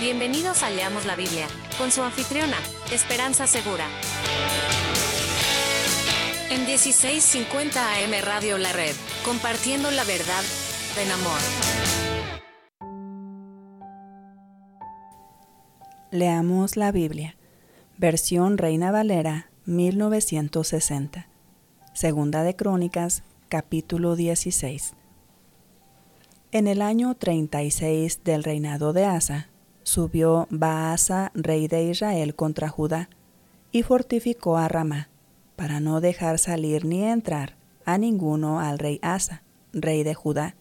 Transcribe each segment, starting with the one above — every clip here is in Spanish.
Bienvenidos a Leamos la Biblia, con su anfitriona, Esperanza Segura. En 1650 AM Radio La Red, compartiendo la verdad en amor. Leamos la Biblia, versión Reina Valera, 1960. Segunda de Crónicas, capítulo 16. En el año 36 del reinado de Asa, subió Baasa, rey de Israel, contra Judá, y fortificó a Ramá, para no dejar salir ni entrar a ninguno al rey Asa, rey de Judá.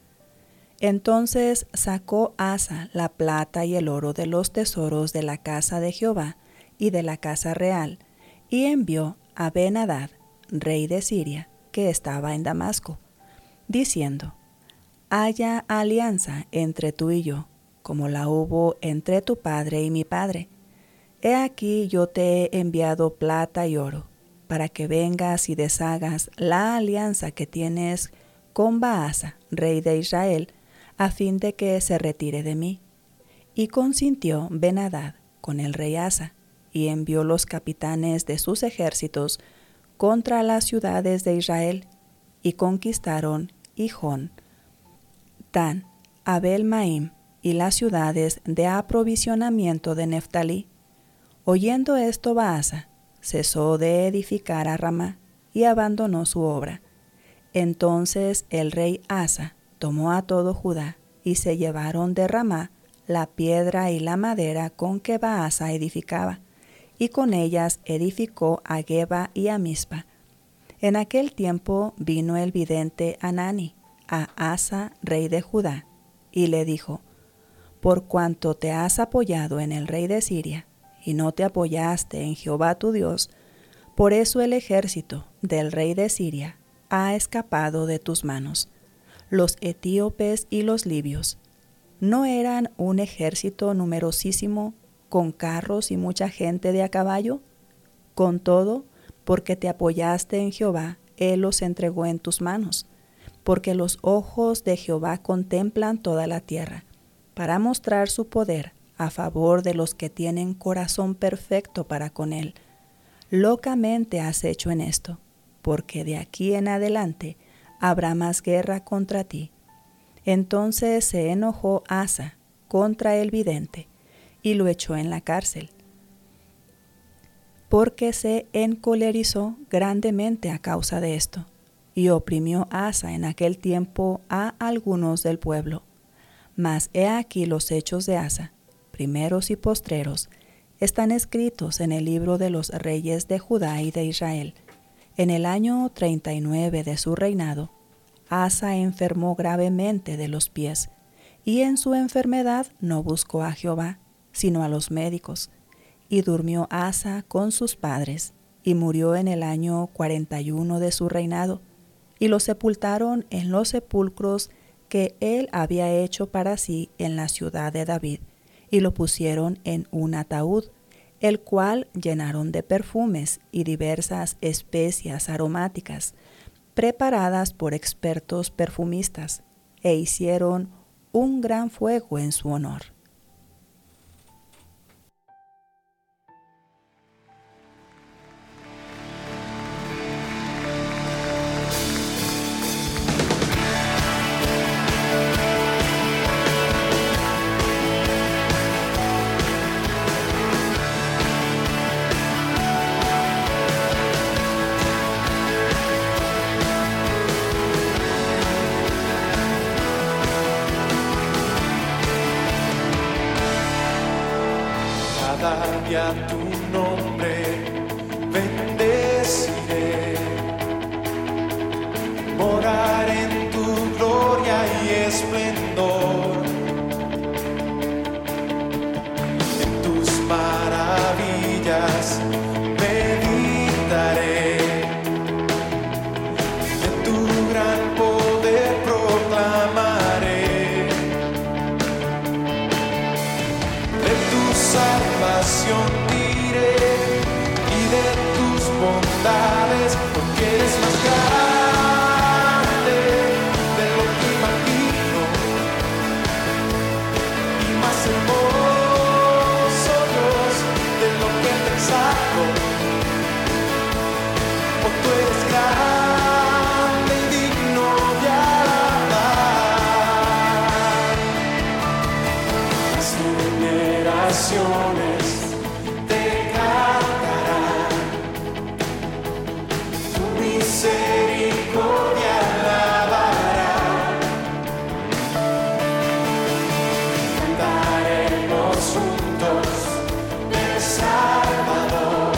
Entonces sacó Asa la plata y el oro de los tesoros de la casa de Jehová y de la casa real, y envió a Ben-Hadad, rey de Siria, que estaba en Damasco, diciendo: haya alianza entre tú y yo, como la hubo entre tu padre y mi padre. He aquí yo te he enviado plata y oro, para que vengas y deshagas la alianza que tienes con Baasa, rey de Israel, a fin de que se retire de mí. Y consintió Ben-Hadad con el rey Asa, y envió los capitanes de sus ejércitos contra las ciudades de Israel, y conquistaron Hijón, Dan, Abel-Maim y las ciudades de aprovisionamiento de Neftalí. Oyendo esto, Baasa cesó de edificar a Ramá y abandonó su obra. Entonces el rey Asa tomó a todo Judá y se llevaron de Ramá la piedra y la madera con que Baasa edificaba, y con ellas edificó a Geba y a Mizpa. En aquel tiempo vino el vidente Hanani a Asa, rey de Judá, y le dijo: por cuanto te has apoyado en el rey de Siria, y no te apoyaste en Jehová tu Dios, por eso el ejército del rey de Siria ha escapado de tus manos. Los etíopes y los libios ¿no eran un ejército numerosísimo, con carros y mucha gente de a caballo? Con todo, porque te apoyaste en Jehová, él los entregó en tus manos, porque los ojos de Jehová contemplan toda la tierra, para mostrar su poder a favor de los que tienen corazón perfecto para con él. Locamente has hecho en esto, porque de aquí en adelante habrá más guerra contra ti. Entonces se enojó Asa contra el vidente, y lo echó en la cárcel, porque se encolerizó grandemente a causa de esto, y oprimió Asa en aquel tiempo a algunos del pueblo. Mas he aquí los hechos de Asa, primeros y postreros, están escritos en el libro de los reyes de Judá y de Israel. En el año 39 de su reinado, Asa enfermó gravemente de los pies, y en su enfermedad no buscó a Jehová, sino a los médicos. Y durmió Asa con sus padres, y murió en el año 41 de su reinado, y lo sepultaron en los sepulcros que él había hecho para sí en la ciudad de David, y lo pusieron en un ataúd, el cual llenaron de perfumes y diversas especias aromáticas, preparadas por expertos perfumistas, e hicieron un gran fuego en su honor. Día tu nombre bendeciré, morar en tu gloria y esplendor, en tus maravillas meditaré, de tu gran poder proclamaré, de tu salvación diré y de tus bondades, porque eres más grande de lo que imagino y más hermoso eres grande y digno de alabar. Las generaciones te cantarán, tu misericordia alabarán. Cantaremos juntos del Salvador,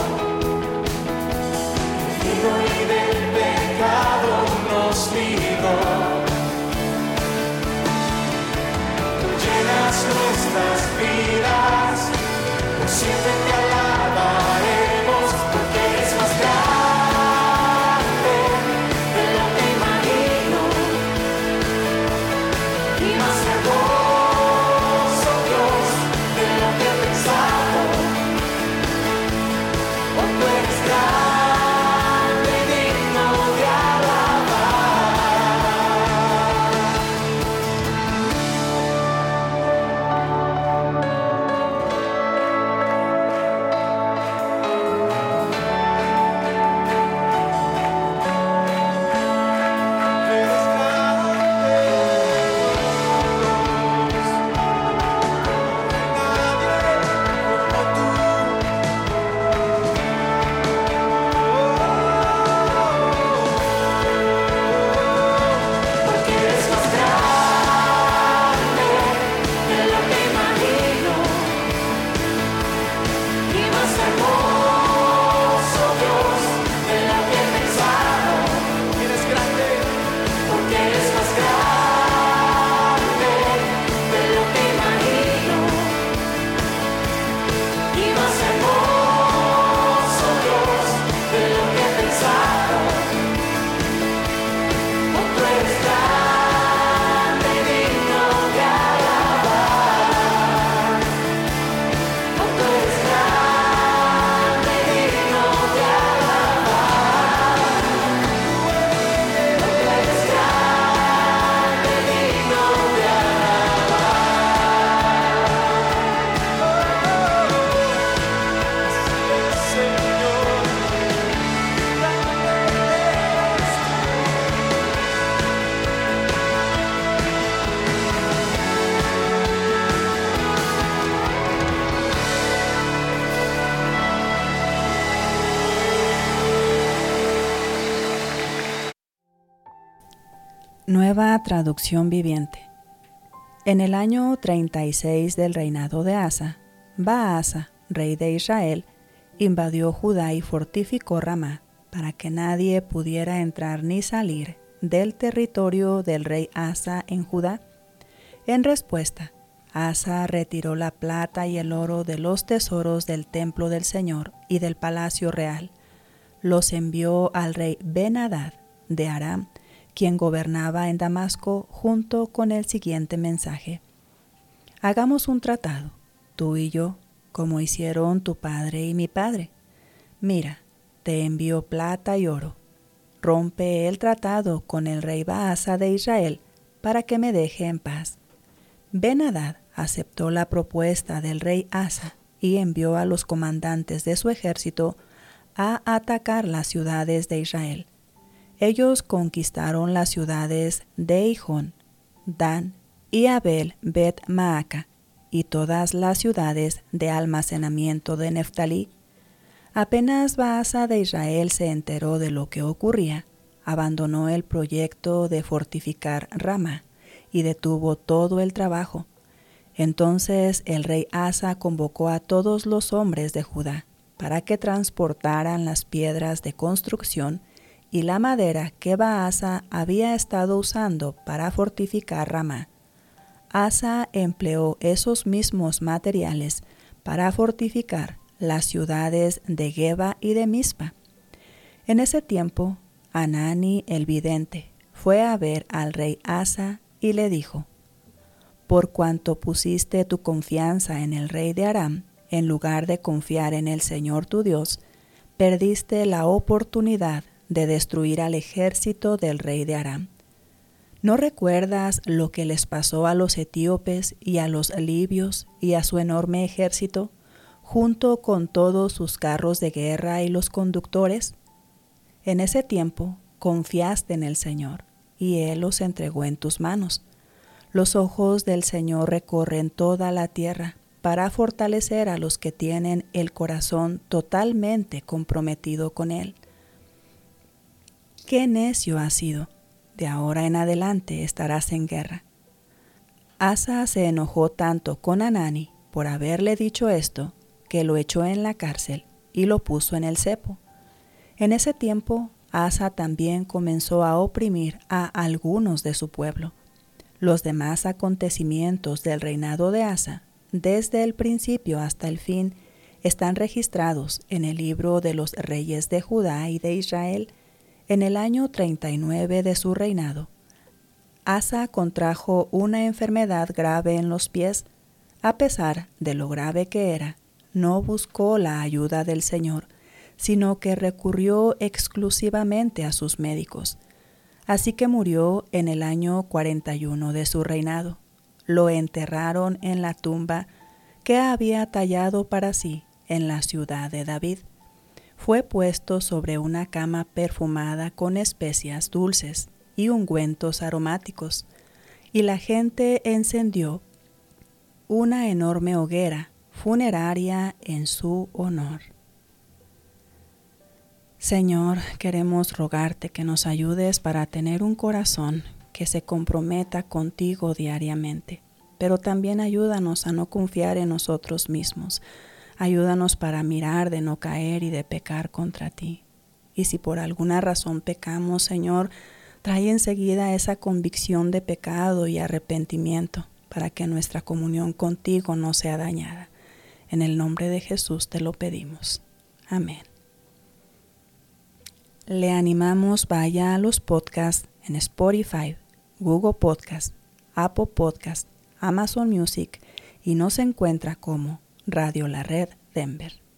y del pecado nos libró. Tú llenas nuestras vidas, por siempre te alabaremos, porque eres más grande de lo que imagino, y más hermoso, Dios, de lo que he pensado. Oh, tú eres grande y digno de alabar. Eres grande, Dios, nadie como tú. Porque eres más grande de lo que imagino, y más hermoso, Dios, de lo que he pensado. Eres grande, porque eres más grande de lo que imagino, y más hermoso, Dios, de lo que he pensado. Oh, tú eres grande y digno de alabar. Oh, tú eres grande y digno de alabar. Oh, tú eres grande y digno de alabar. Señor, grande eres tú. Nueva traducción viviente. En el año 36 del reinado de Asa, Baasa, rey de Israel, invadió Judá y fortificó Ramá, para que nadie pudiera entrar ni salir del territorio del rey Asa en Judá. En respuesta, Asa retiró la plata y el oro de los tesoros del templo del Señor y del palacio real. Los envió al rey Ben-Hadad de Aram, quien gobernaba en Damasco, junto con el siguiente mensaje: hagamos un tratado, tú y yo, como hicieron tu padre y mi padre. Mira, te envío plata y oro. Rompe el tratado con el rey Baasa de Israel para que me deje en paz. Ben-Hadad aceptó la propuesta del rey Asa y envió a los comandantes de su ejército a atacar las ciudades de Israel. Ellos conquistaron las ciudades de Hijón, Dan y Abel Bet-Maaca, y todas las ciudades de almacenamiento de Neftalí. Apenas Baasa de Israel se enteró de lo que ocurría, abandonó el proyecto de fortificar Ramá y detuvo todo el trabajo. Entonces el rey Asa convocó a todos los hombres de Judá para que transportaran las piedras de construcción y la madera que Baasa había estado usando para fortificar Ramá. Asa empleó esos mismos materiales para fortificar las ciudades de Geba y de Mizpa. En ese tiempo, Hanani el vidente fue a ver al rey Asa y le dijo: por cuanto pusiste tu confianza en el rey de Aram, en lugar de confiar en el Señor tu Dios, perdiste la oportunidad de destruir al ejército del rey de Aram. ¿No recuerdas lo que les pasó a los etíopes y a los libios y a su enorme ejército, junto con todos sus carros de guerra y los conductores? En ese tiempo confiaste en el Señor, y Él los entregó en tus manos. Los ojos del Señor recorren toda la tierra para fortalecer a los que tienen el corazón totalmente comprometido con Él. ¡Qué necio has sido! De ahora en adelante estarás en guerra. Asa se enojó tanto con Hanani por haberle dicho esto, que lo echó en la cárcel y lo puso en el cepo. En ese tiempo, Asa también comenzó a oprimir a algunos de su pueblo. Los demás acontecimientos del reinado de Asa, desde el principio hasta el fin, están registrados en el libro de los reyes de Judá y de Israel. En el año 39 de su reinado, Asa contrajo una enfermedad grave en los pies. A pesar de lo grave que era, no buscó la ayuda del Señor, sino que recurrió exclusivamente a sus médicos. Así que murió en el año 41 de su reinado. Lo enterraron en la tumba que había tallado para sí en la ciudad de David. Fue puesto sobre una cama perfumada con especias dulces y ungüentos aromáticos, y la gente encendió una enorme hoguera funeraria en su honor. Señor, queremos rogarte que nos ayudes para tener un corazón que se comprometa contigo diariamente, pero también ayúdanos a no confiar en nosotros mismos. Ayúdanos para mirar de no caer y de pecar contra ti. Y si por alguna razón pecamos, Señor, trae enseguida esa convicción de pecado y arrepentimiento para que nuestra comunión contigo no sea dañada. En el nombre de Jesús te lo pedimos. Amén. Le animamos, vaya a los podcasts en Spotify, Google Podcast, Apple Podcast, Amazon Music y nos encuentra como Radio La Red Denver.